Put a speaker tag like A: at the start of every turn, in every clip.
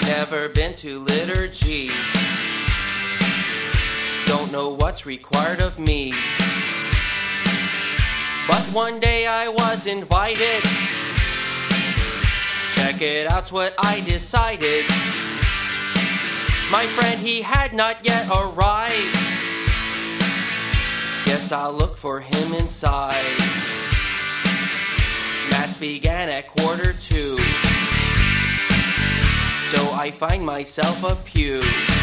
A: Never been to liturgy. Don't know what's required of me. But one day I was invited. Check it out's what I decided. My friend, he had not yet arrived. Guess I'll look for him inside. Mass began at 1:45. So I find myself a pew.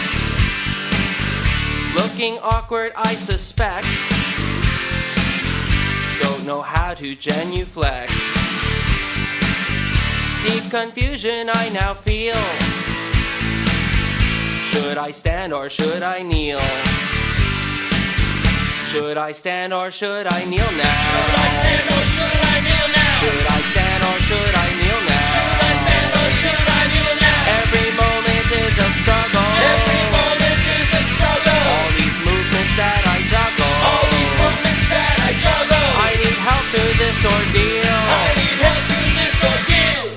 A: Looking awkward, I suspect. Don't know how to genuflect. Deep confusion I now feel. Should I stand or should I kneel? Should I stand or should I kneel now?
B: Should I stand or should I kneel now?
A: Should I stand or should I kneel now?
B: Should I stand or should I kneel now?
A: Every moment is a struggle.
B: Every moment is a struggle.
A: All these movements that I juggle.
B: All these movements that I juggle.
A: I need help through this ordeal.
B: I need help through this ordeal.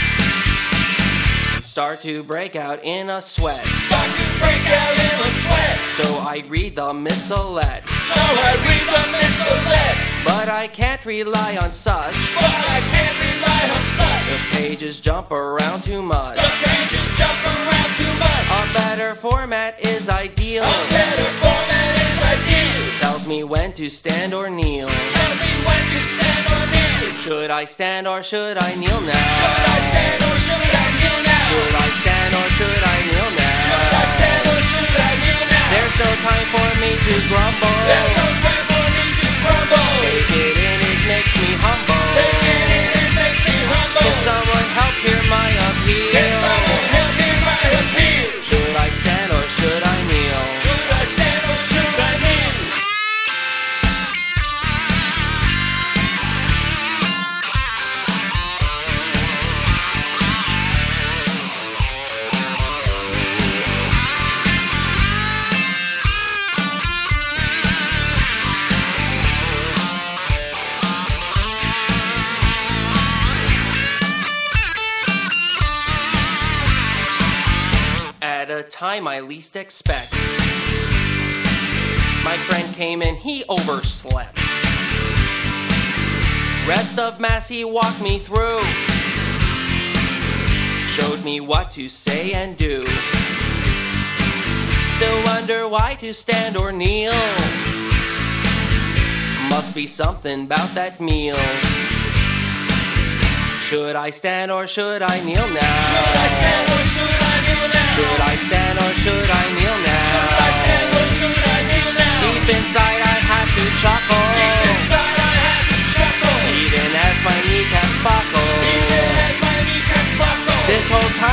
A: Start to break out in a sweat.
B: Start to break out in a sweat.
A: So I read the missalette.
B: So I read the missalette.
A: But I can't rely on such.
B: But I can't rely on such.
A: The pages jump around too much.
B: The pages jump around too much.
A: A better format is ideal.
B: A better format is ideal.
A: Tells me when to stand or kneel.
B: Tells me when to stand or kneel.
A: Should I stand or should I kneel now?
B: Should I stand or should I kneel now?
A: Should I stand or should I kneel now?
B: Should I stand or should I kneel now?
A: There's no time for me to grumble.
B: There's no time for me to grumble.
A: Take it in, it makes me humble.
B: Take it in, it makes me humble.
A: Can someone help hear my appeal?
B: Can someone help hear my appeal?
A: Should I stand or should I kneel?
B: Should I stand or should I kneel?
A: At a time I least expect, my friend came in, he overslept. Rest of Mass he walked me through, showed me what to say and do. Still wonder why to stand or kneel. Must be something about that meal. Should I stand or should I kneel now?
B: Should I stand or should I kneel now?
A: Should I stand or should I kneel now?
B: Should I stand or should I kneel now?
A: Deep inside I have to chuckle.
B: Deep inside I have to chuckle.
A: Even as my kneecaps buckle.
B: Even as my kneecaps buckle.
A: This whole time